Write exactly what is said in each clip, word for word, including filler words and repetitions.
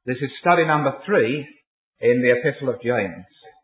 This is study number three in the Epistle of James.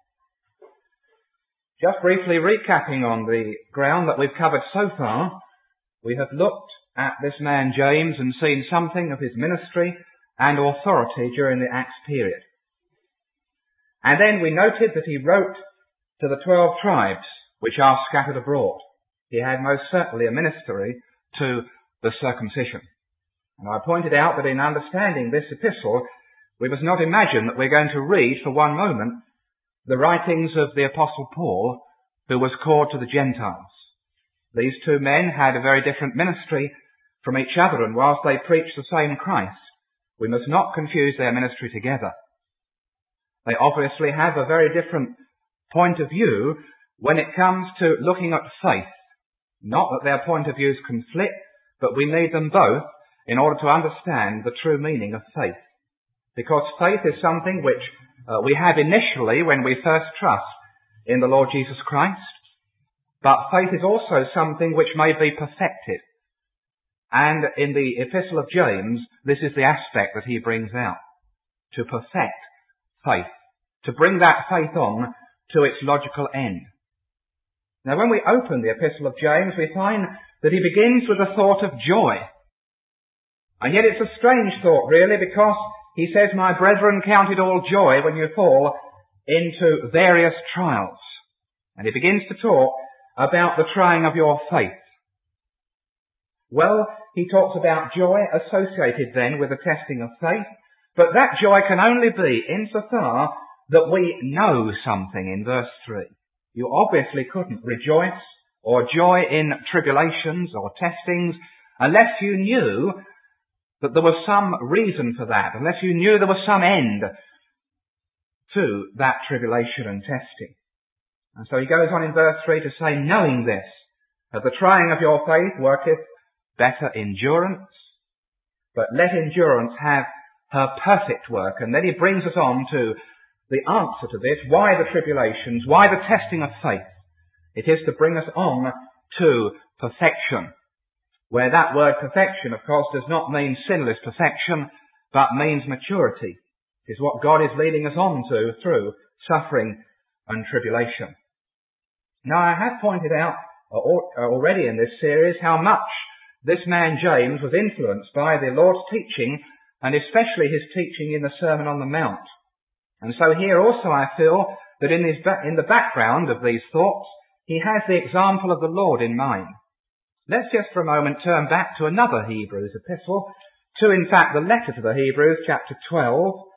Just briefly recapping on the ground that we've covered so far, we have looked at this man James and seen something of his ministry and authority during the Acts period. And then we noted that he wrote to the twelve tribes which are scattered abroad. He had most certainly a ministry to the circumcision. And I pointed out that in understanding this epistle, we must not imagine that we're going to read for one moment the writings of the Apostle Paul, who was called to the Gentiles. These two men had a very different ministry from each other, and whilst they preached the same Christ, we must not confuse their ministry together. They obviously have a very different point of view when it comes to looking at faith. Not that their point of views conflict, but we need them both in order to understand the true meaning of faith. Because faith is something which uh, we have initially when we first trust in the Lord Jesus Christ, but faith is also something which may be perfected. And in the Epistle of James, this is the aspect that he brings out. To perfect faith. To bring that faith on to its logical end. Now when we open the Epistle of James, we find that he begins with a thought of joy. And yet it's a strange thought really, because he says, "My brethren, count it all joy when you fall into various trials." And he begins to talk about the trying of your faith. Well, he talks about joy associated then with the testing of faith, but that joy can only be insofar that we know something in verse three. You obviously couldn't rejoice or joy in tribulations or testings unless you knew that there was some reason for that, unless you knew there was some end to that tribulation and testing. And so he goes on in verse three to say, "Knowing this, that the trying of your faith worketh better endurance, but let endurance have her perfect work." And then he brings us on to the answer to this, why the tribulations, why the testing of faith. It is to bring us on to perfection, where that word perfection, of course, does not mean sinless perfection, but means maturity. It is what God is leading us on to through suffering and tribulation. Now, I have pointed out already in this series how much this man James was influenced by the Lord's teaching, and especially his teaching in the Sermon on the Mount. And so here also I feel that in, his ba- in the background of these thoughts, he has the example of the Lord in mind. Let's just for a moment turn back to another Hebrews epistle, to in fact the letter to the Hebrews, chapter twelve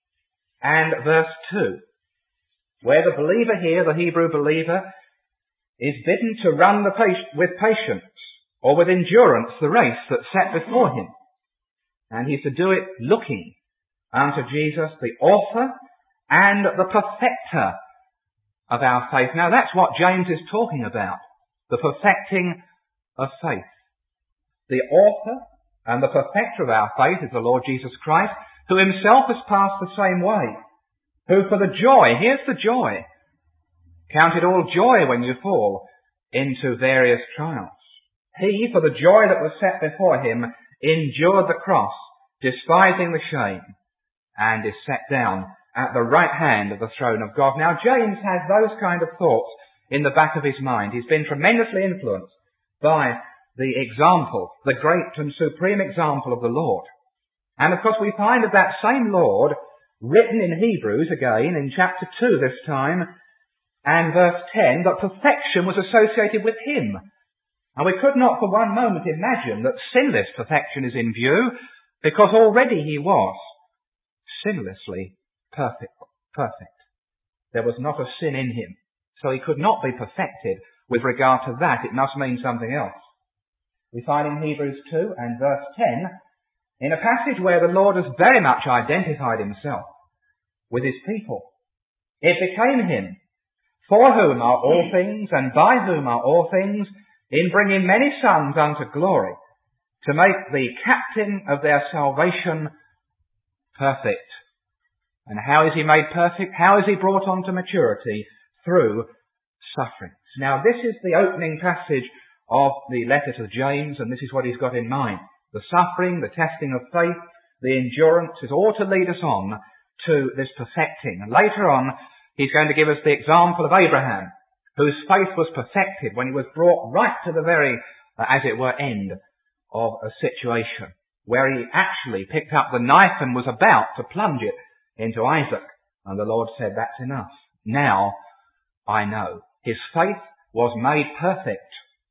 and verse two, where the believer here, the Hebrew believer, is bidden to run the pac- with patience or with endurance the race that's set before him. And he's to do it looking unto Jesus, the author and the perfecter of our faith. Now that's what James is talking about, the perfecting of faith. The author and the perfecter of our faith is the Lord Jesus Christ, who himself has passed the same way, who for the joy, here's the joy, counted all joy when you fall into various trials. He, for the joy that was set before him, endured the cross, despising the shame, and is set down at the right hand of the throne of God. Now James has those kind of thoughts in the back of his mind. He's been tremendously influenced by the example, the great and supreme example of the Lord. And of course we find of that same Lord, written in Hebrews again, in chapter two this time, and verse ten, that perfection was associated with him. And we could not for one moment imagine that sinless perfection is in view, because already he was sinlessly perfect. perfect. There was not a sin in him. So he could not be perfected with regard to that. It must mean something else. We find in Hebrews two and verse ten, in a passage where the Lord has very much identified himself with his people. It became him, for whom are all things, and by whom are all things, in bringing many sons unto glory, to make the captain of their salvation perfect. And how is he made perfect? How is he brought on to maturity? Through sufferings. Now this is the opening passage of the letter to James, and this is what he's got in mind. The suffering, the testing of faith, the endurance is all to lead us on to this perfecting. And later on, he's going to give us the example of Abraham, whose faith was perfected when he was brought right to the very, uh, as it were, end of a situation, where he actually picked up the knife and was about to plunge it into Isaac. And the Lord said, that's enough. Now I know. His faith was made perfect.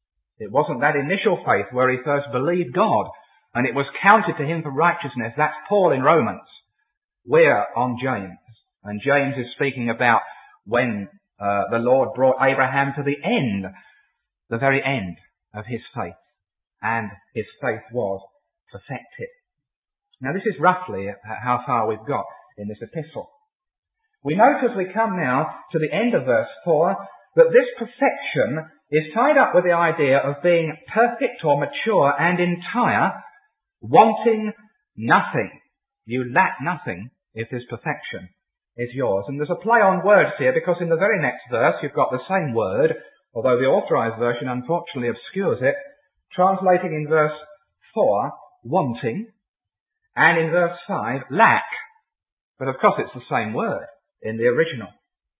It wasn't that initial faith where he first believed God and it was counted to him for righteousness. That's Paul in Romans. We're on James. And James is speaking about when uh, the Lord brought Abraham to the end, the very end of his faith. And his faith was perfected. Now this is roughly how far we've got in this epistle. We note as we come now to the end of verse four that this perfection is tied up with the idea of being perfect or mature and entire, wanting nothing. You lack nothing if this perfection is yours. And there's a play on words here because in the very next verse you've got the same word, although the authorized version unfortunately obscures it, translating in verse four, wanting, and in verse five, lack. But of course it's the same word in the original.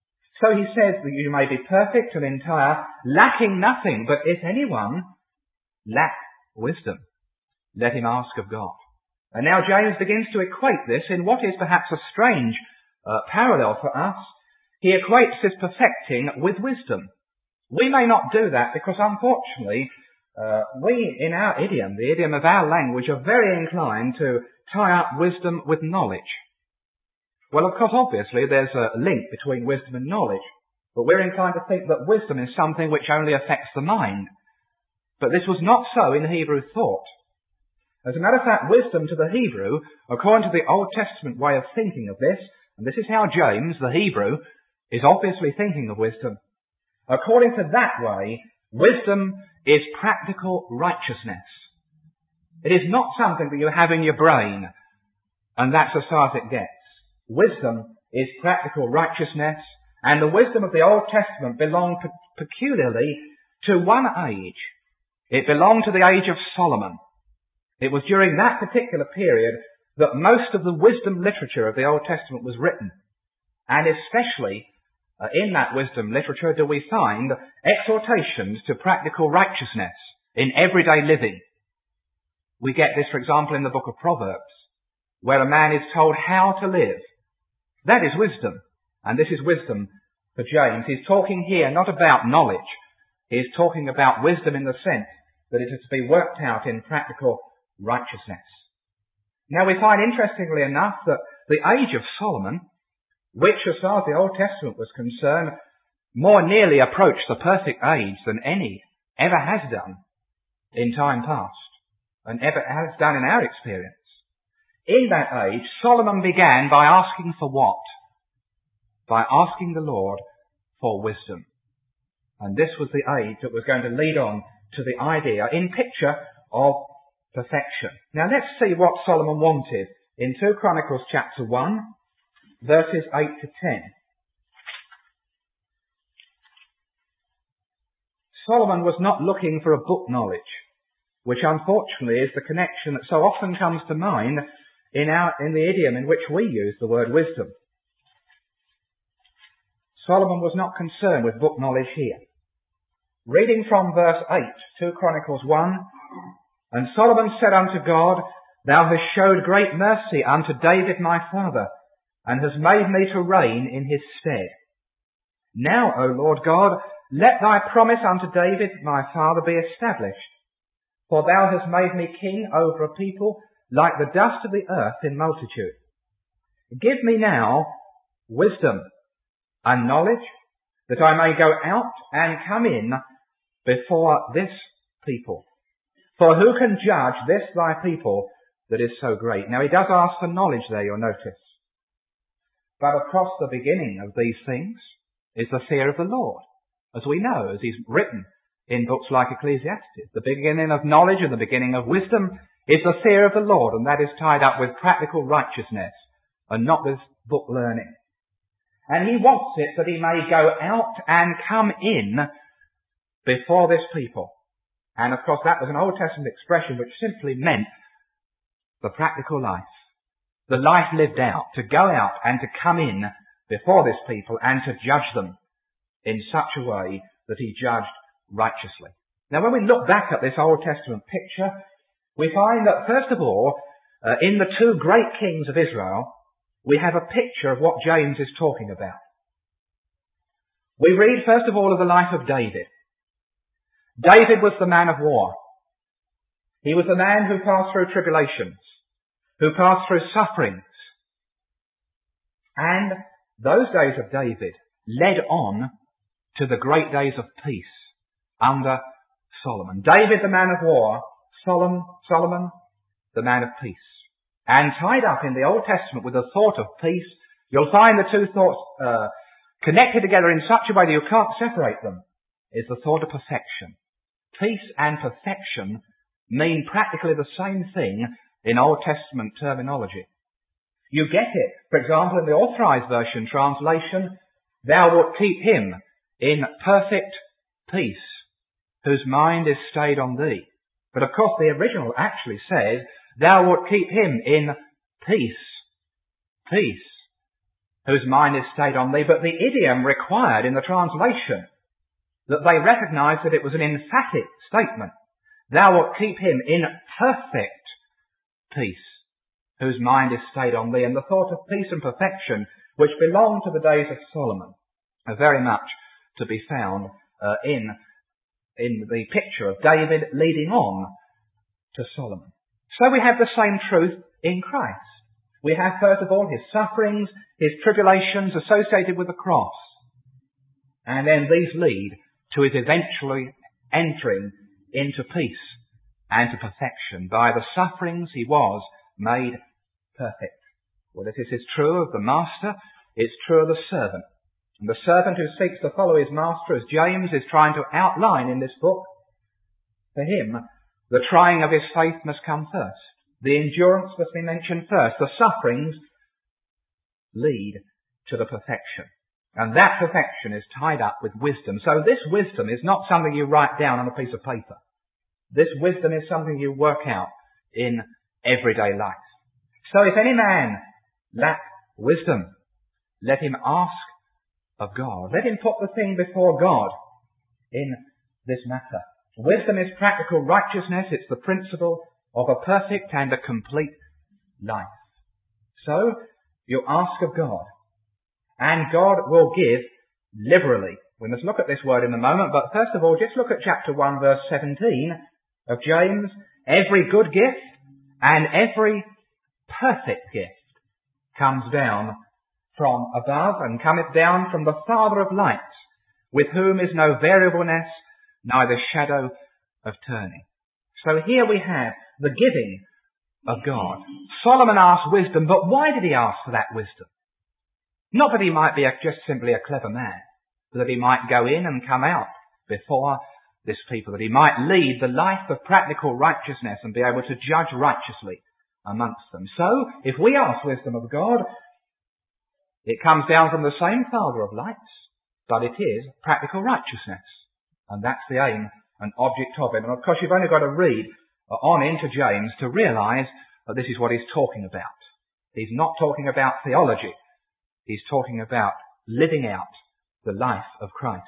So he says that you may be perfect and entire, lacking nothing, but if anyone lack wisdom, let him ask of God. And now James begins to equate this in what is perhaps a strange uh, parallel for us. He equates this perfecting with wisdom. We may not do that because unfortunately uh, we in our idiom, the idiom of our language, are very inclined to tie up wisdom with knowledge. Well, of course, obviously, there's a link between wisdom and knowledge, but we're inclined to think that wisdom is something which only affects the mind. But this was not so in Hebrew thought. As a matter of fact, wisdom to the Hebrew, according to the Old Testament way of thinking of this, and this is how James, the Hebrew, is obviously thinking of wisdom. According to that way, wisdom is practical righteousness. It is not something that you have in your brain, and that's as far as it gets. Wisdom is practical righteousness, and the wisdom of the Old Testament belonged pe- peculiarly to one age. It belonged to the age of Solomon. It was during that particular period that most of the wisdom literature of the Old Testament was written. And especially uh, in that wisdom literature do we find exhortations to practical righteousness in everyday living. We get this, for example, in the book of Proverbs, where a man is told how to live. That is wisdom. And this is wisdom for James. He's talking here not about knowledge. He's talking about wisdom in the sense that it is to be worked out in practical righteousness. Now we find interestingly enough that the age of Solomon, which as far as the Old Testament was concerned, more nearly approached the perfect age than any ever has done in time past and ever has done in our experience. In that age, Solomon began by asking for what? By asking the Lord for wisdom. And this was the age that was going to lead on to the idea in picture of perfection. Now let's see what Solomon wanted in Second Chronicles chapter one, verses eight to ten. Solomon was not looking for a book knowledge, which unfortunately is the connection that so often comes to mind in our, in the idiom in which we use the word wisdom. Solomon was not concerned with book knowledge here. Reading from verse eight, Second Chronicles one, and Solomon said unto God, Thou hast showed great mercy unto David my father, and hast made me to reign in his stead. Now, O Lord God, let thy promise unto David my father be established. For thou hast made me king over a people like the dust of the earth in multitude. Give me now wisdom and knowledge, that I may go out and come in before this people. For who can judge this thy people that is so great? Now he does ask for knowledge there, you'll notice. But of course the beginning of these things is the fear of the Lord, as we know, as he's written in books like Ecclesiastes. The beginning of knowledge and the beginning of wisdom is the fear of the Lord, and that is tied up with practical righteousness and not with book learning. And he wants it that he may go out and come in before this people. And of course that was an Old Testament expression which simply meant the practical life. the life lived out, to go out and to come in before this people and to judge them in such a way that he judged righteously. Now when we look back at this Old Testament picture, we find that first of all, uh, in the two great kings of Israel, we have a picture of what James is talking about. We read first of all of the life of David. David was the man of war. He was the man who passed through tribulations, who passed through sufferings. And those days of David led on to the great days of peace under Solomon. David, the man of war, Solomon, Solomon, the man of peace. And tied up in the Old Testament with the thought of peace, you'll find the two thoughts uh, connected together in such a way that you can't separate them, is the thought of perfection. Peace and perfection mean practically the same thing in Old Testament terminology. You get it, for example, in the Authorized Version translation, thou wilt keep him in perfect peace, whose mind is stayed on thee. But of course the original actually says, thou wilt keep him in peace, peace, whose mind is stayed on thee. But the idiom required in the translation, that they recognized that it was an emphatic statement. Thou wilt keep him in perfect peace, whose mind is stayed on thee. And the thought of peace and perfection, which belong to the days of Solomon, are very much to be found uh, in, in the picture of David leading on to Solomon. So we have the same truth in Christ. We have first of all his sufferings, his tribulations associated with the cross. And then these lead to his eventually entering into peace and to perfection. By the sufferings he was made perfect. Well, if this is true of the master, it's true of the servant. And the servant who seeks to follow his master, as James is trying to outline in this book, for him, the trying of his faith must come first. The endurance must be mentioned first. The sufferings lead to the perfection. And that perfection is tied up with wisdom. So this wisdom is not something you write down on a piece of paper. This wisdom is something you work out in everyday life. So if any man lack wisdom, let him ask of God. Let him put the thing before God in this matter. Wisdom is practical righteousness. It's the principle of a perfect and a complete life. So you ask of God, and God will give liberally. We must look at this word in a moment, but first of all, just look at chapter one, verse seventeen of James. Every good gift and every perfect gift comes down from above and cometh down from the Father of lights, with whom is no variableness, neither shadow of turning. So here we have the giving of God. Solomon asked wisdom, but why did he ask for that wisdom? Not that he might be a, just simply a clever man, but that he might go in and come out before this people, that he might lead the life of practical righteousness and be able to judge righteously amongst them. So, if we ask wisdom of God, it comes down from the same Father of lights, but it is practical righteousness. And that's the aim and object of it. And of course you've only got to read on into James to realise that this is what he's talking about. He's not talking about theology. He's talking about living out the life of Christ.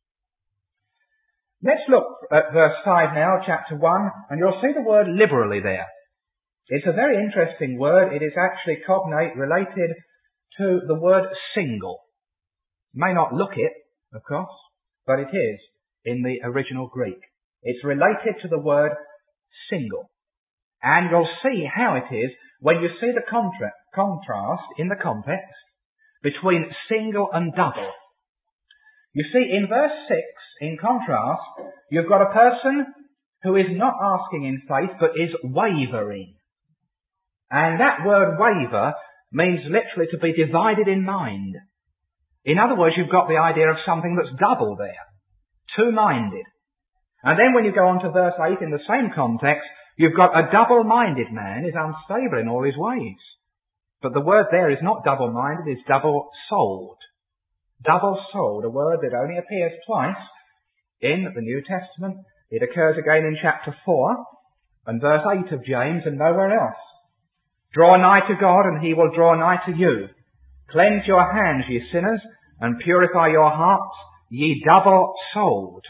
Let's look at verse five now, chapter one, and you'll see the word liberally there. It's a very interesting word. It is actually cognate, related to the word single. You may not look it, of course, but it is in the original Greek. It's related to the word single. And you'll see how it is when you see the contra- contrast in the context between single and double. You see, in verse six, in contrast, you've got a person who is not asking in faith, but is wavering. And that word waver means literally to be divided in mind. In other words, you've got the idea of something that's double there. Two-minded. And then when you go on to verse eight, in the same context, you've got a double-minded man is unstable in all his ways. But the word there is not double-minded, it's double-souled. Double-souled, a word that only appears twice in the New Testament. It occurs again in chapter four and verse eight of James and nowhere else. Draw nigh to God, and he will draw nigh to you. Cleanse your hands, ye sinners, and purify your hearts, ye double-souled.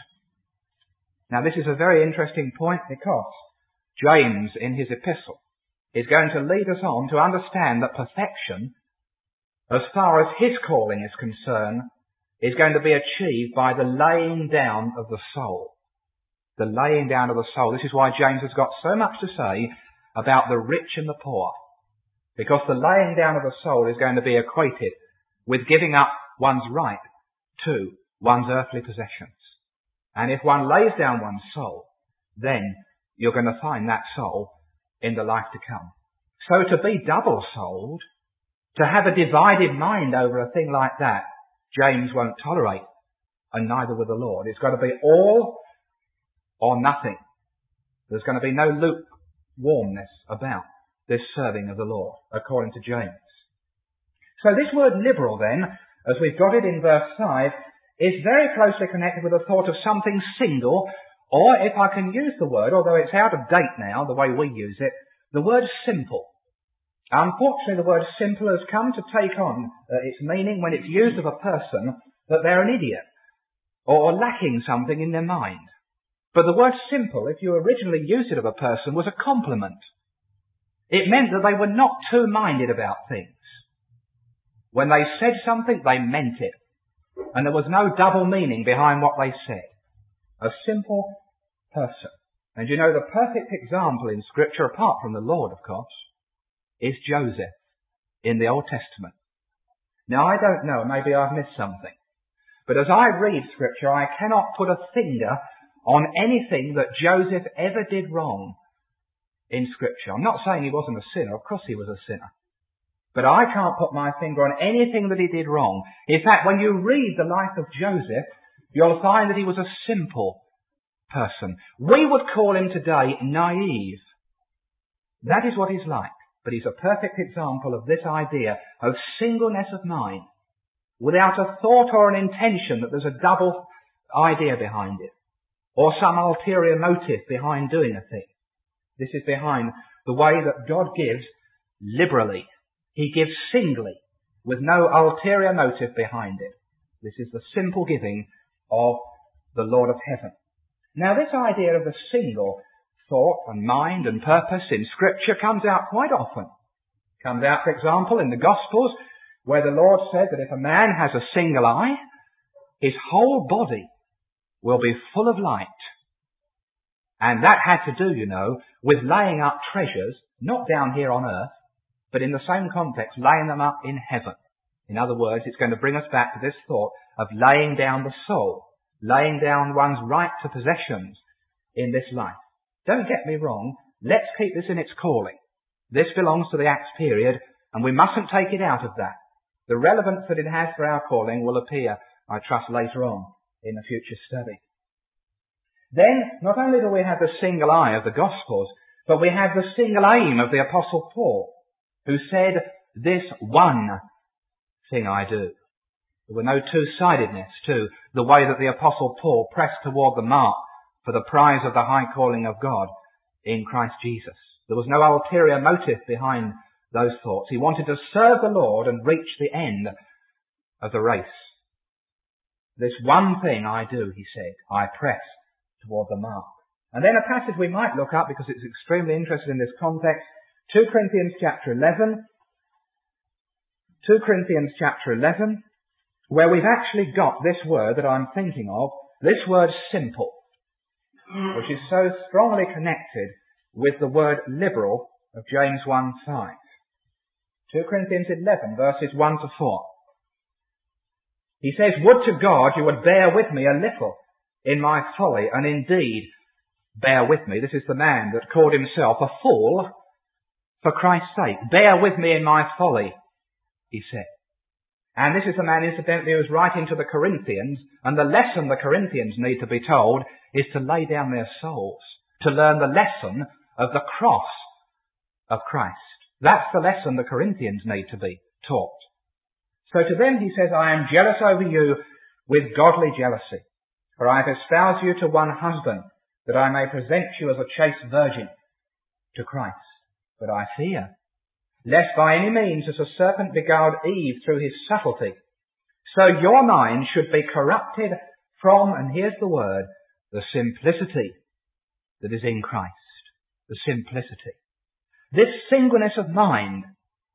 Now this is a very interesting point, because James, in his epistle, is going to lead us on to understand that perfection, as far as his calling is concerned, is going to be achieved by the laying down of the soul. The laying down of the soul. This is why James has got so much to say about the rich and the poor. Because the laying down of the soul is going to be equated with giving up one's right to one's earthly possessions. And if one lays down one's soul, then you're going to find that soul in the life to come. So to be double-souled, to have a divided mind over a thing like that, James won't tolerate, and neither will the Lord. It's got to be all or nothing. There's going to be no lukewarmness about this serving of the Lord, according to James. So this word liberal then, as we've got it in verse five, is very closely connected with the thought of something single, or if I can use the word, although it's out of date now, the way we use it, the word simple. Unfortunately, the word simple has come to take on uh, its meaning when it's used of a person that they're an idiot, or lacking something in their mind. But the word simple, if you originally used it of a person, was a compliment. It meant that they were not two-minded about things. When they said something, they meant it. And there was no double meaning behind what they said. A simple person. And you know, the perfect example in Scripture, apart from the Lord, of course, is Joseph in the Old Testament. Now, I don't know, maybe I've missed something. But as I read Scripture, I cannot put a finger on anything that Joseph ever did wrong in Scripture. I'm not saying he wasn't a sinner. Of course he was a sinner. But I can't put my finger on anything that he did wrong. In fact, when you read the life of Joseph, you'll find that he was a simple person. We would call him today naive. That is what he's like. But he's a perfect example of this idea of singleness of mind, without a thought or an intention that there's a double idea behind it, or some ulterior motive behind doing a thing. This is behind the way that God gives liberally. He gives singly, with no ulterior motive behind it. This is the simple giving of the Lord of heaven. Now, this idea of the single thought and mind and purpose in Scripture comes out quite often. It comes out, for example, in the Gospels, where the Lord said that if a man has a single eye, his whole body will be full of light. And that had to do, you know, with laying up treasures, not down here on earth, but in the same context, laying them up in heaven. In other words, it's going to bring us back to this thought of laying down the soul, laying down one's right to possessions in this life. Don't get me wrong, let's keep this in its calling. This belongs to the Acts period, and we mustn't take it out of that. The relevance that it has for our calling will appear, I trust, later on in a future study. Then, not only do we have the single eye of the Gospels, but we have the single aim of the Apostle Paul, who said, this one thing I do. There were no two-sidedness to the way that the Apostle Paul pressed toward the mark for the prize of the high calling of God in Christ Jesus. There was no ulterior motive behind those thoughts. He wanted to serve the Lord and reach the end of the race. This one thing I do, he said, I press toward the mark. And then a passage we might look up because it's extremely interesting in this context, Second Corinthians chapter eleven, Second Corinthians chapter eleven, where we've actually got this word that I'm thinking of, this word simple, which is so strongly connected with the word liberal of James one five. Second Corinthians eleven, verses one to four. He says, would to God you would bear with me a little in my folly, and indeed bear with me. This is the man that called himself a fool for Christ's sake. Bear with me in my folly, he said. And this is the man, incidentally, who was writing to the Corinthians, and the lesson the Corinthians need to be told is to lay down their souls, to learn the lesson of the cross of Christ. That's the lesson the Corinthians need to be taught. So to them he says, I am jealous over you with godly jealousy, for I have espoused you to one husband, that I may present you as a chaste virgin to Christ. But I fear, lest by any means as the serpent beguiled Eve through his subtlety, so your mind should be corrupted from, and here's the word, the simplicity that is in Christ. The simplicity. This singleness of mind.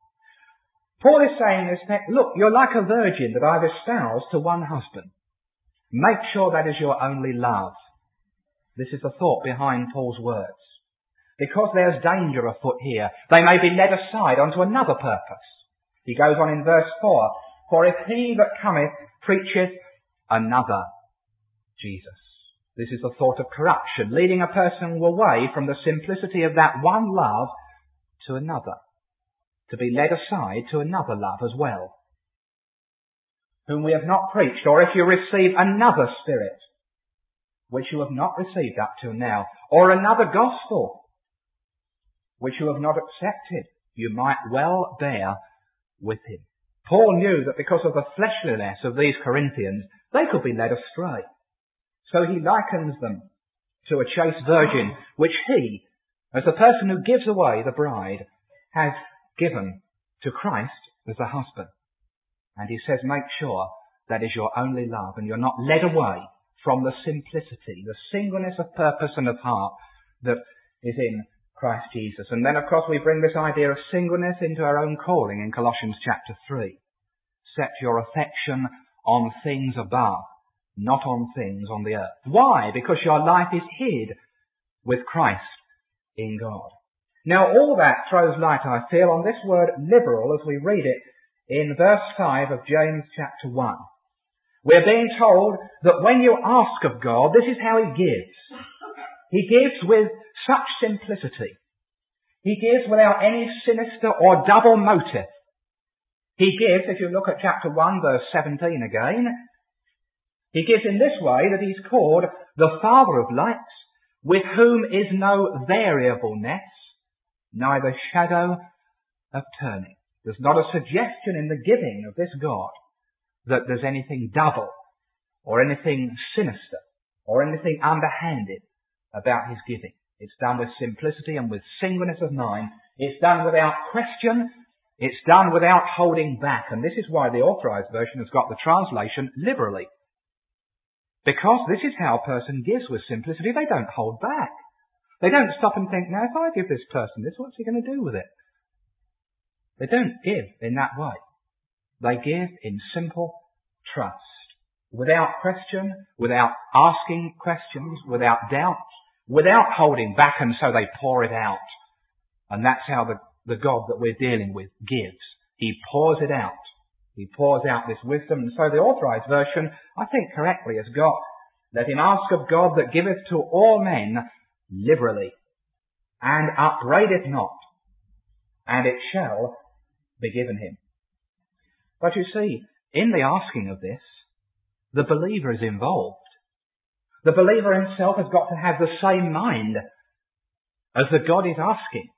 Paul is saying this text, look, you're like a virgin that I've espoused to one husband. Make sure that is your only love. This is the thought behind Paul's words. Because there's danger afoot here, they may be led aside onto another purpose. He goes on in verse four, for if he that cometh preacheth another Jesus. This is the thought of corruption, leading a person away from the simplicity of that one love to another, to be led aside to another love as well, whom we have not preached, or if you receive another spirit, which you have not received up till now, or another gospel, which you have not accepted, you might well bear with him. Paul knew that because of the fleshliness of these Corinthians, they could be led astray. So he likens them to a chaste virgin, which he, as the person who gives away the bride, has given to Christ as a husband. And he says, make sure that is your only love, and you're not led away from the simplicity, the singleness of purpose and of heart that is in Christ Jesus. And then, of course, we bring this idea of singleness into our own calling in Colossians chapter three. Set your affection on things above, not on things on the earth. Why? Because your life is hid with Christ in God. Now, all that throws light, I feel, on this word liberal as we read it in verse five of James chapter one. We're being told that when you ask of God, this is how he gives. He gives with such simplicity. He gives without any sinister or double motive. He gives, if you look at chapter one, verse seventeen again, he gives in this way that he's called the Father of lights, with whom is no variableness, neither shadow of turning. There's not a suggestion in the giving of this God that there's anything double or anything sinister or anything underhanded about his giving. It's done with simplicity and with singleness of mind. It's done without question. It's done without holding back. And this is why the Authorized Version has got the translation liberally. Because this is how a person gives with simplicity. They don't hold back. They don't stop and think, now if I give this person this, what's he going to do with it? They don't give in that way. They give in simple trust. Without question, without asking questions, without doubt, without holding back, and so they pour it out. And that's how the, the God that we're dealing with gives. He pours it out. He pours out this wisdom. And so the Authorized Version, I think correctly, has got, let him ask of God that giveth to all men liberally, and upbraideth not, and it shall be given him. But you see, in the asking of this, the believer is involved. The believer himself has got to have the same mind as the God is asking.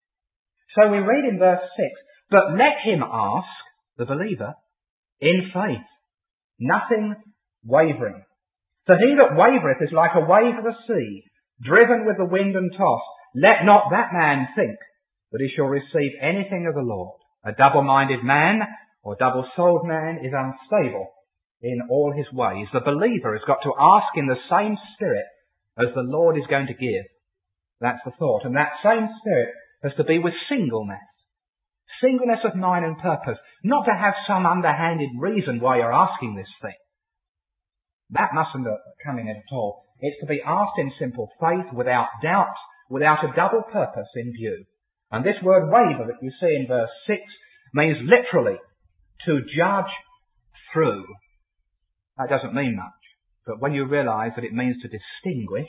So we read in verse six, but let him ask, the believer, in faith, nothing wavering. For he that wavereth is like a wave of the sea, driven with the wind and tossed. Let not that man think that he shall receive anything of the Lord. A double-minded man or double-souled man is unstable in all his ways. The believer has got to ask in the same spirit as the Lord is going to give. That's the thought. And that same spirit has to be with singleness. Singleness of mind and purpose. Not to have some underhanded reason why you're asking this thing. That mustn't come in at all. It's to be asked in simple faith, without doubt, without a double purpose in view. And this word waver that you see in verse six means literally to judge through. That doesn't mean much. But when you realise that it means to distinguish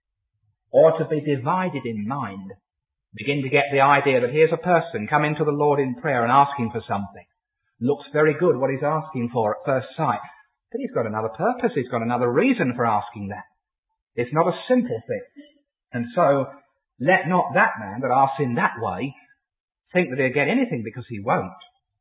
or to be divided in mind, begin to get the idea that here's a person coming to the Lord in prayer and asking for something. Looks very good what he's asking for at first sight. But he's got another purpose. He's got another reason for asking that. It's not a simple thing. And so, let not that man that asks in that way think that he'll get anything, because he won't.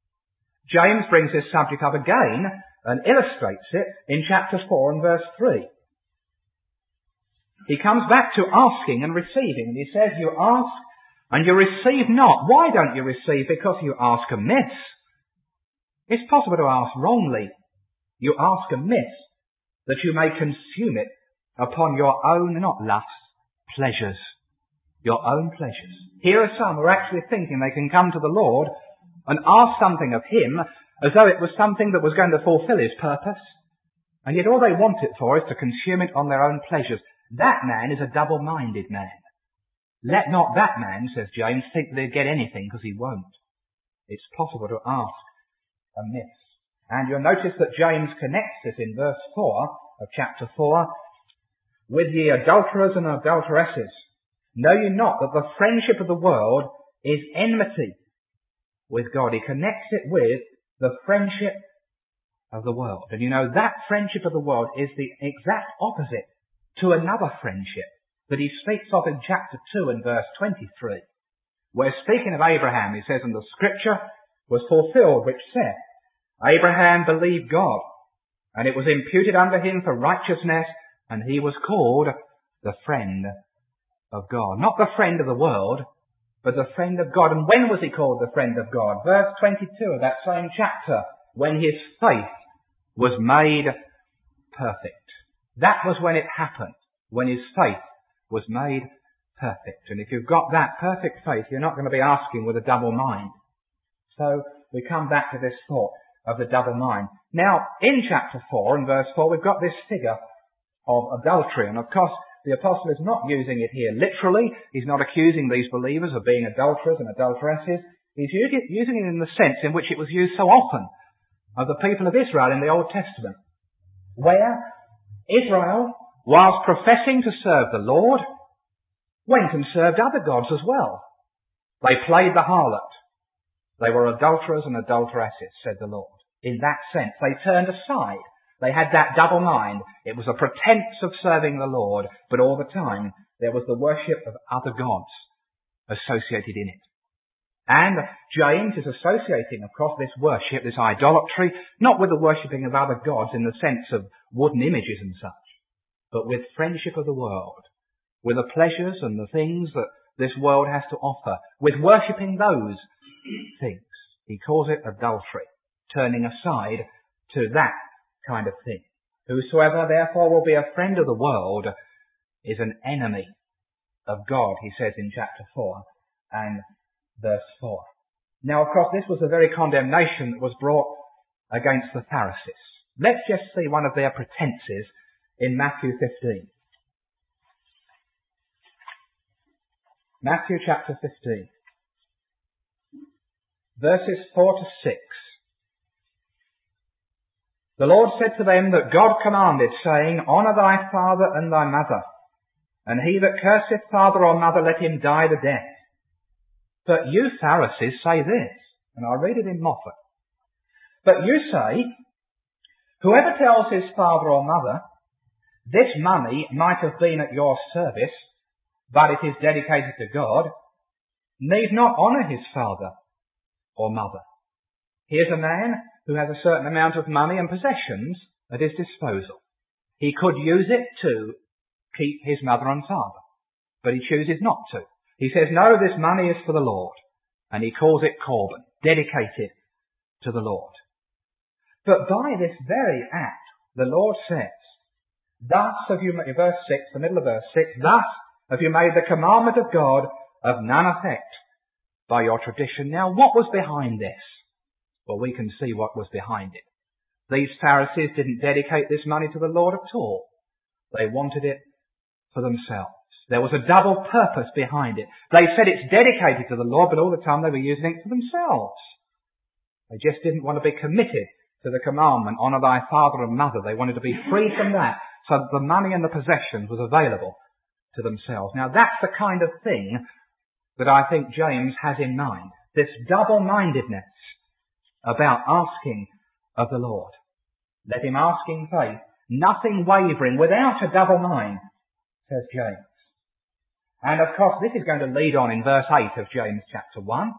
James brings this subject up again and illustrates it in chapter four and verse three. He comes back to asking and receiving, and he says, you ask And you receive not. Why don't you receive? Because you ask amiss. It's possible to ask wrongly. You ask amiss, that you may consume it upon your own, not lusts, pleasures. Your own pleasures. Here are some who are actually thinking they can come to the Lord and ask something of Him as though it was something that was going to fulfill His purpose. And yet all they want it for is to consume it on their own pleasures. That man is a double-minded man. Let not that man, says James, think that he'll get anything, because he won't. It's possible to ask amiss. And you'll notice that James connects this in verse four of chapter four with ye adulterers and adulteresses. Know ye not that the friendship of the world is enmity with God? He connects it with the friendship of the world. And you know, that friendship of the world is the exact opposite to another friendship that he speaks of in chapter two and verse twenty-three. Where speaking of Abraham, he says, and the scripture was fulfilled, which said, Abraham believed God, and it was imputed unto him for righteousness, and he was called the friend of God. Not the friend of the world, but the friend of God. And when was he called the friend of God? Verse twenty-two of that same chapter, when his faith was made perfect. That was when it happened, when his faith was made perfect. And if you've got that perfect faith, you're not going to be asking with a double mind. So we come back to this thought of the double mind. Now, in chapter four and verse four, we've got this figure of adultery. And of course, the apostle is not using it here literally. He's not accusing these believers of being adulterers and adulteresses. He's using it in the sense in which it was used so often of the people of Israel in the Old Testament, where Israel, whilst professing to serve the Lord, went and served other gods as well. They played the harlot. They were adulterers and adulteresses, said the Lord. In that sense, they turned aside. They had that double mind. It was a pretense of serving the Lord, but all the time there was the worship of other gods associated in it. And James is associating, of course, this worship, this idolatry, not with the worshipping of other gods in the sense of wooden images and such, but with friendship of the world, with the pleasures and the things that this world has to offer, with worshipping those things. He calls it adultery, turning aside to that kind of thing. Whosoever therefore will be a friend of the world is an enemy of God, he says in chapter four and verse four. Now, of course, this was the very condemnation that was brought against the Pharisees. Let's just see one of their pretenses in Matthew fifteen. Matthew chapter fifteen. Verses four to six. The Lord said to them that God commanded, saying, Honour thy father and thy mother, and he that curseth father or mother, let him die the death. But you Pharisees say this, and I'll read it in Moffat. But you say, whoever tells his father or mother, this money might have been at your service, but it is dedicated to God, need not honour his father or mother. Here's a man who has a certain amount of money and possessions at his disposal. He could use it to keep his mother and father, but he chooses not to. He says, no, this money is for the Lord, and he calls it Corban, dedicated to the Lord. But by this very act, the Lord says, thus have you made, verse six, the middle of verse six, thus have you made the commandment of God of none effect by your tradition. Now, what was behind this? Well, we can see what was behind it. These Pharisees didn't dedicate this money to the Lord at all. They wanted it for themselves. There was a double purpose behind it. They said it's dedicated to the Lord, but all the time they were using it for themselves. They just didn't want to be committed to the commandment, honour thy father and mother. They wanted to be free from that, so that the money and the possessions was available to themselves. Now, that's the kind of thing that I think James has in mind. This double-mindedness about asking of the Lord. Let him ask in faith, nothing wavering, without a double mind, says James. And of course, this is going to lead on in verse eight of James chapter one.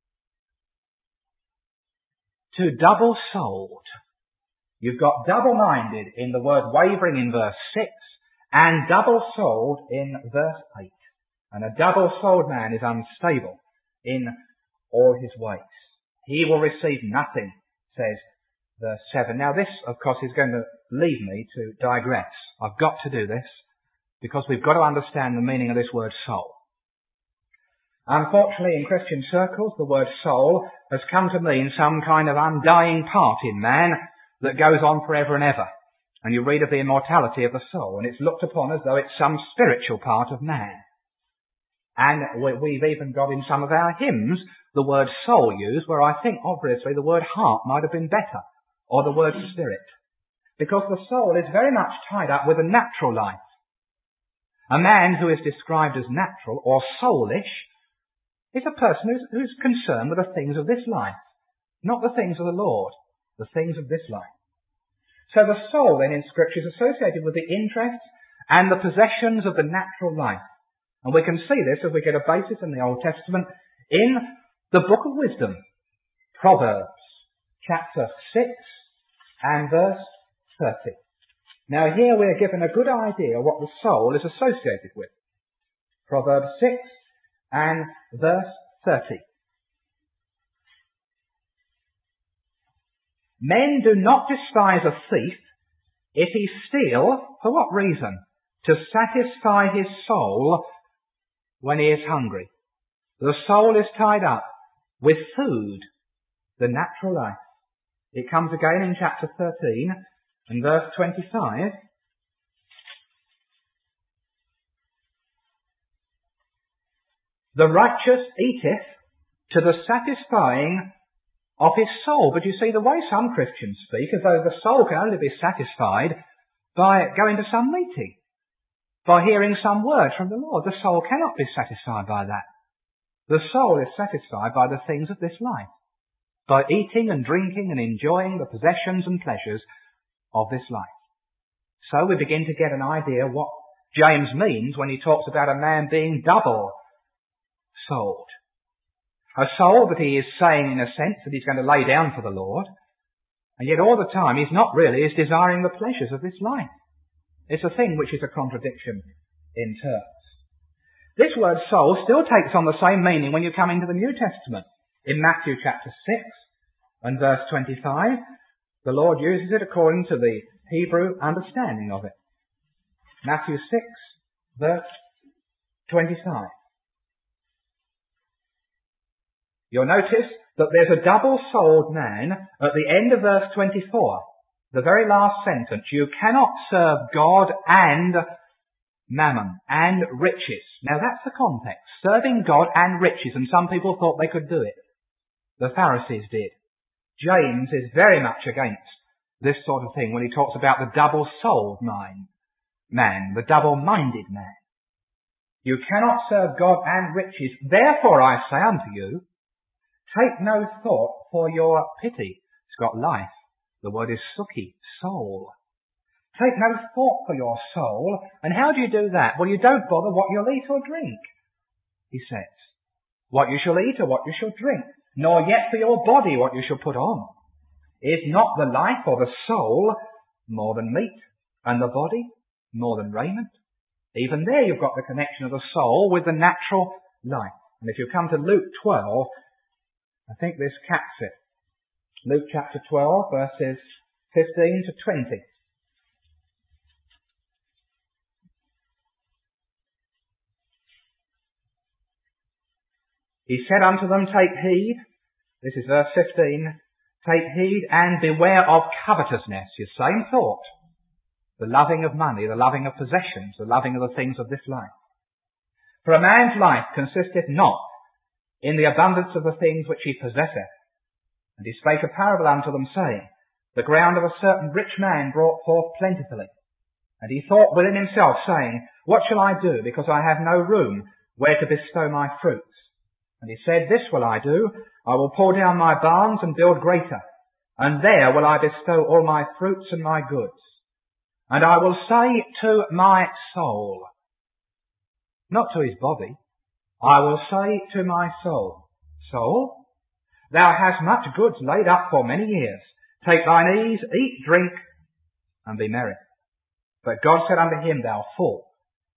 To double-souled. You've got double-minded in the word wavering in verse six, and double-souled in verse eight. And a double-souled man is unstable in all his ways. He will receive nothing, says verse seven. Now this, of course, is going to lead me to digress. I've got to do this because we've got to understand the meaning of this word soul. Unfortunately, in Christian circles, the word soul has come to mean some kind of undying part in man that goes on forever and ever. And you read of the immortality of the soul, and it's looked upon as though it's some spiritual part of man. And we've even got in some of our hymns the word soul used, where I think obviously the word heart might have been better, or the word spirit. Because the soul is very much tied up with a natural life. A man who is described as natural or soulish is a person who's, who's concerned with the things of this life, not the things of the Lord, the things of this life. So the soul then in Scripture is associated with the interests and the possessions of the natural life. And we can see this as we get a basis in the Old Testament in the book of wisdom, Proverbs, chapter six and verse thirty. Now here we are given a good idea what the soul is associated with. Proverbs six and verse thirty. Men do not despise a thief if he steal, for what reason? To satisfy his soul when he is hungry. The soul is tied up with food, the natural life. It comes again in chapter thirteen and verse twenty-five. The righteous eateth to the satisfying of his soul. But you see, the way some Christians speak, as though the soul can only be satisfied by going to some meeting, by hearing some word from the Lord. The soul cannot be satisfied by that. The soul is satisfied by the things of this life, by eating and drinking and enjoying the possessions and pleasures of this life. So we begin to get an idea what James means when he talks about a man being double-souled. A soul that he is saying in a sense that he's going to lay down for the Lord, and yet all the time he's not really is desiring the pleasures of this life. It's a thing which is a contradiction in terms. This word soul still takes on the same meaning when you come into the New Testament. In Matthew chapter six and verse twenty-five, the Lord uses it according to the Hebrew understanding of it. Matthew six, verse twenty-five. You'll notice that there's a double-souled man at the end of verse twenty-four. The very last sentence. You cannot serve God and mammon and riches. Now that's the context. Serving God and riches. And some people thought they could do it. The Pharisees did. James is very much against this sort of thing when he talks about the double-souled mind, man, the double-minded man. You cannot serve God and riches. Therefore I say unto you, take no thought for your pity. It's got life. The word is sukhi, soul. Take no thought for your soul. And how do you do that? Well, you don't bother what you'll eat or drink, he says. What you shall eat or what you shall drink, nor yet for your body what you shall put on. Is not the life or the soul more than meat, and the body more than raiment? Even there you've got the connection of the soul with the natural life. And if you come to Luke twelve, I think this caps it. Luke chapter twelve, verses fifteen to twenty. He said unto them, take heed, this is verse fifteen, take heed and beware of covetousness, your same thought, the loving of money, the loving of possessions, the loving of the things of this life. For a man's life consisteth not in the abundance of the things which he possesseth. And he spake a parable unto them, saying, the ground of a certain rich man brought forth plentifully. And he thought within himself, saying, what shall I do, because I have no room where to bestow my fruits? And he said, this will I do, I will pull down my barns and build greater, and there will I bestow all my fruits and my goods. And I will say to my soul, not to his body, I will say to my soul, soul, thou hast much goods laid up for many years. Take thine ease, eat, drink, and be merry. But God said unto him, thou fool,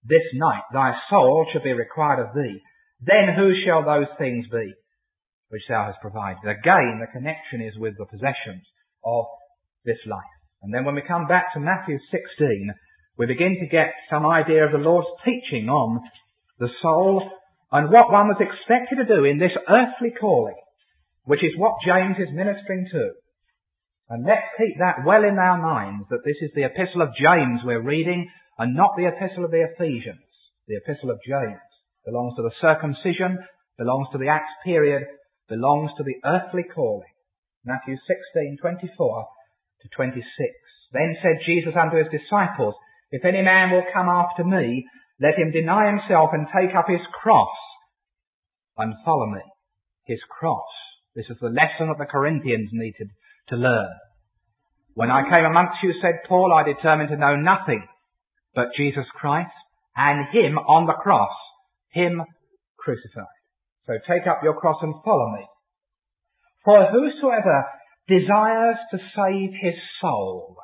this night thy soul shall be required of thee. Then whose shall those things be which thou hast provided? Again, the connection is with the possessions of this life. And then when we come back to Matthew sixteen, we begin to get some idea of the Lord's teaching on the soul and what one was expected to do in this earthly calling, which is what James is ministering to. And let's keep that well in our minds, that this is the epistle of James we're reading and not the epistle of the Ephesians. The epistle of James belongs to the circumcision, belongs to the Acts period, belongs to the earthly calling. Matthew sixteen, twenty-four to twenty-six. Then said Jesus unto his disciples, If any man will come after me, let him deny himself and take up his cross and follow me. His cross. This is the lesson that the Corinthians needed to learn. When I came amongst you, said Paul, I determined to know nothing but Jesus Christ and him on the cross, him crucified. So take up your cross and follow me. For whosoever desires to save his soul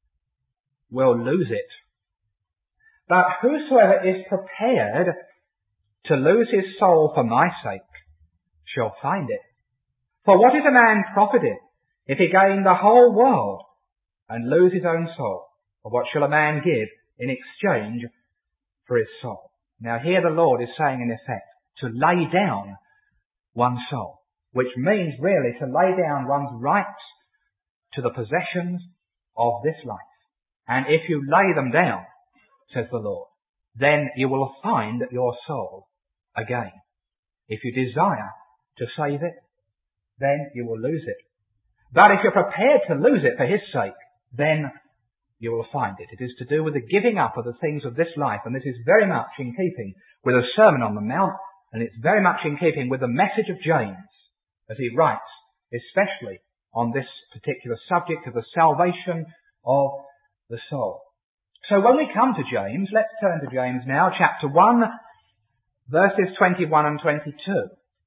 will lose it. But whosoever is prepared to lose his soul for my sake shall find it. For what is a man profited if he gain the whole world and lose his own soul? Or what shall a man give in exchange for his soul? Now here the Lord is saying in effect to lay down one's soul, which means really to lay down one's rights to the possessions of this life. And if you lay them down, says the Lord, then you will find your soul again. If you desire to save it, then you will lose it. But if you're prepared to lose it for his sake, then you will find it. It is to do with the giving up of the things of this life, and this is very much in keeping with the Sermon on the Mount, and it's very much in keeping with the message of James, as he writes, especially on this particular subject of the salvation of the soul. So when we come to James, let's turn to James now, chapter one, verses twenty-one and twenty-two.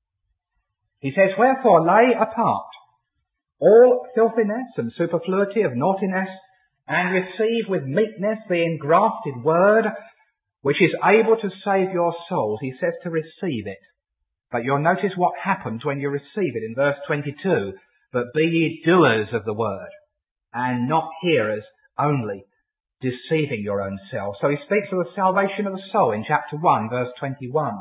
He says, Wherefore lay apart all filthiness and superfluity of naughtiness, and receive with meekness the engrafted word, which is able to save your souls. He says to receive it. But you'll notice what happens when you receive it in verse twenty-two. But be ye doers of the word, and not hearers only, deceiving your own selves. So he speaks of the salvation of the soul in chapter one, verse twenty-one.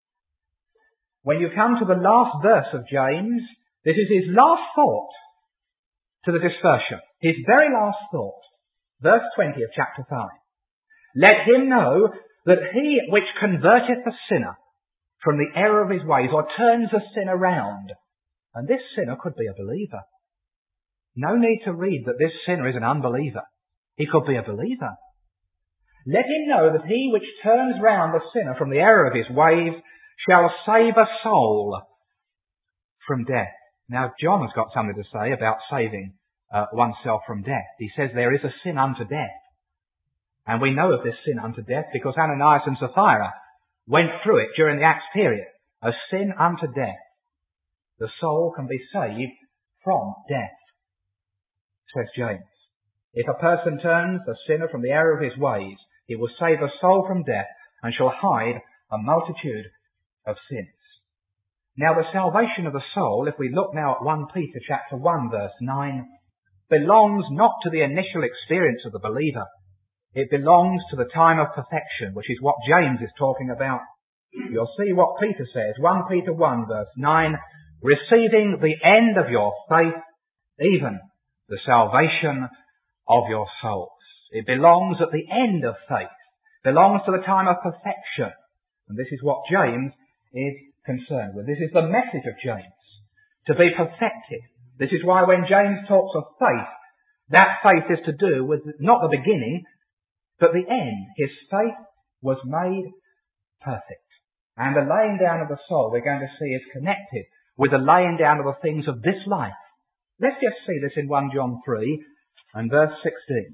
When you come to the last verse of James, this is his last thought to the dispersion. His very last thought. Verse twenty of chapter five. Let him know that he which converteth the sinner from the error of his ways, or turns the sin around, and this sinner could be a believer. No need to read that this sinner is an unbeliever. He could be a believer. Let him know that he which turns round the sinner from the error of his ways shall save a soul from death. Now, John has got something to say about saving uh, oneself from death. He says there is a sin unto death. And we know of this sin unto death because Ananias and Sapphira went through it during the Acts period. A sin unto death. The soul can be saved from death, says James. If a person turns the sinner from the error of his ways, he will save a soul from death and shall hide a multitude of sins. Now the salvation of the soul, if we look now at First Peter chapter one verse nine, belongs not to the initial experience of the believer. It belongs to the time of perfection, which is what James is talking about. You'll see what Peter says, First Peter one verse nine, receiving the end of your faith, even the salvation of your souls. It belongs at the end of faith, belongs to the time of perfection. And this is what James is concerned with. This is the message of James, to be perfected. This is why when James talks of faith, that faith is to do with not the beginning, but the end. His faith was made perfect. And the laying down of the soul, we're going to see, is connected with the laying down of the things of this life. Let's just see this in First John three and verse sixteen.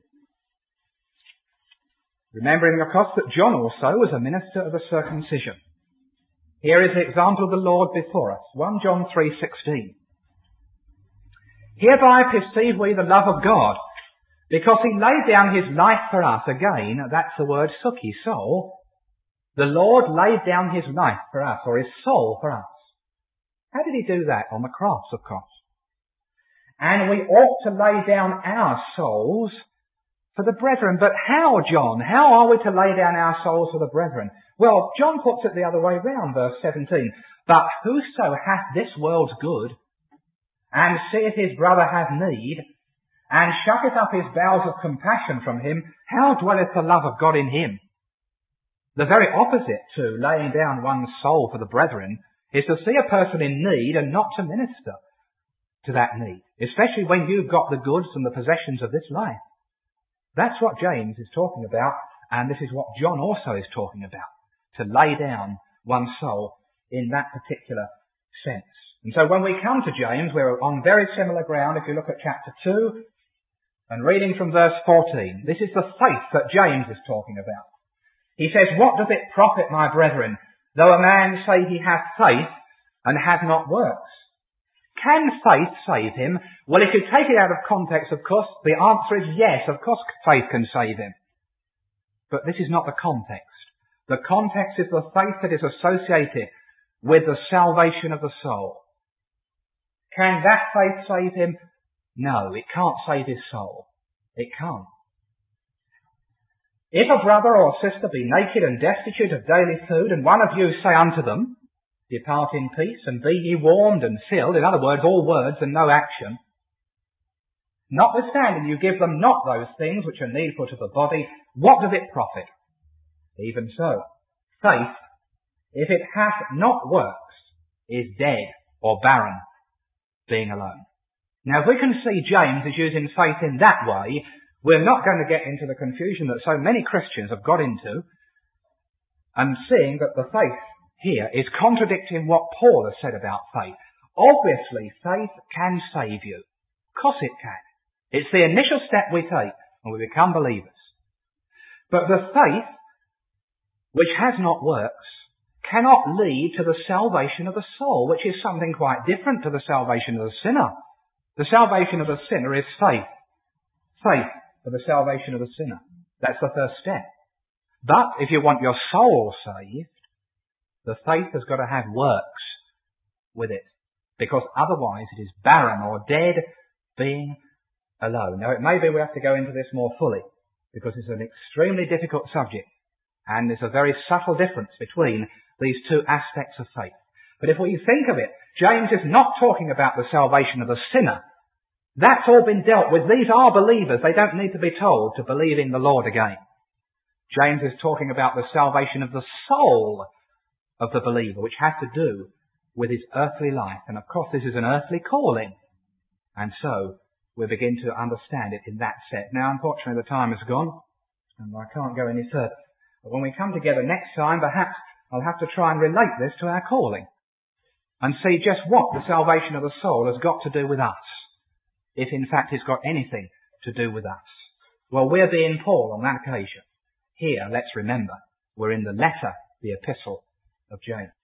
Remembering, of course, that John also was a minister of the circumcision. Here is the example of the Lord before us. First John three sixteen. Hereby perceive we the love of God, because he laid down his life for us. Again, that's the word suki, soul, The Lord laid down his life for us, or his soul for us. How did he do that? On the cross, of course. And we ought to lay down our souls for the brethren. But how, John? How are we to lay down our souls for the brethren? Well, John puts it the other way round, verse seventeen. But whoso hath this world's good, and seeth his brother have need, and shutteth up his bowels of compassion from him, how dwelleth the love of God in him? The very opposite to laying down one's soul for the brethren is to see a person in need and not to minister to that need, especially when you've got the goods and the possessions of this life. That's what James is talking about, and this is what John also is talking about, to lay down one's soul in that particular sense. And so when we come to James, we're on very similar ground. If you look at chapter two and reading from verse fourteen, this is the faith that James is talking about. He says, what doth it profit, my brethren, though a man say he hath faith and hath not works? Can faith save him? Well, if you take it out of context, of course, the answer is yes, of course faith can save him. But this is not the context. The context is the faith that is associated with the salvation of the soul. Can that faith save him? No, it can't save his soul. It can't. If a brother or sister be naked and destitute of daily food, and one of you say unto them, depart in peace, and be ye warmed and filled, in other words, all words and no action, notwithstanding you give them not those things which are needful to the body, what does it profit? Even so, faith, if it hath not works, is dead or barren, being alone. Now, if we can see James is using faith in that way, we're not going to get into the confusion that so many Christians have got into, and seeing that the faith here is contradicting what Paul has said about faith. Obviously, faith can save you. Of course it can. It's the initial step we take when we become believers. But the faith, which has not works, cannot lead to the salvation of the soul, which is something quite different to the salvation of the sinner. The salvation of the sinner is faith. Faith for the salvation of the sinner. That's the first step. But if you want your soul saved, the faith has got to have works with it, because otherwise it is barren or dead, being alone. Now, it may be we have to go into this more fully, because it's an extremely difficult subject, and there's a very subtle difference between these two aspects of faith. But if we think of it, James is not talking about the salvation of the sinner. That's all been dealt with. These are believers. They don't need to be told to believe in the Lord again. James is talking about the salvation of the soul of the believer, which has to do with his earthly life. And of course, this is an earthly calling. And so, we begin to understand it in that set. Now, unfortunately, the time has gone, and I can't go any further. But when we come together next time, perhaps I'll have to try and relate this to our calling, and see just what the salvation of the soul has got to do with us, if in fact it's got anything to do with us. Well, we're being Paul on that occasion. Here, let's remember, we're in the letter, the epistle of James.